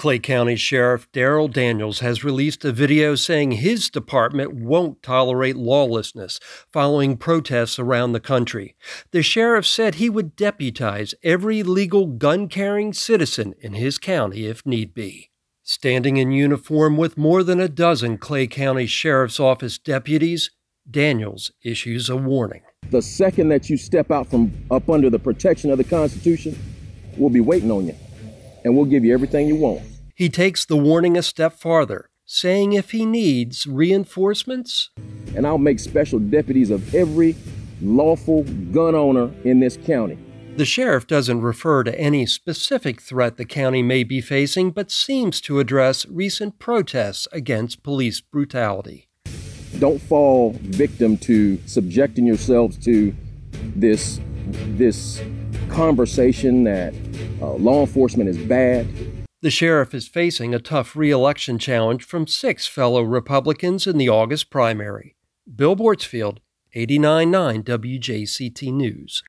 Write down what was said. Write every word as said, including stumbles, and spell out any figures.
Clay County Sheriff Darrell Daniels has released a video saying his department won't tolerate lawlessness following protests around the country. The sheriff said he would deputize every legal gun-carrying citizen in his county if need be. Standing in uniform with more than a dozen Clay County Sheriff's Office deputies, Daniels issues a warning. The second that you step out from up under the protection of the Constitution, we'll be waiting on you, and we'll give you everything you want. He takes the warning a step farther, saying if he needs reinforcements, and I'll make special deputies of every lawful gun owner in this county. The sheriff doesn't refer to any specific threat the county may be facing, but seems to address recent protests against police brutality. Don't fall victim to subjecting yourselves to this, this conversation that uh, law enforcement is bad. The sheriff is facing a tough re-election challenge from six fellow Republicans in the August primary. Bill Bortsfield, eighty-nine point nine W J C T News.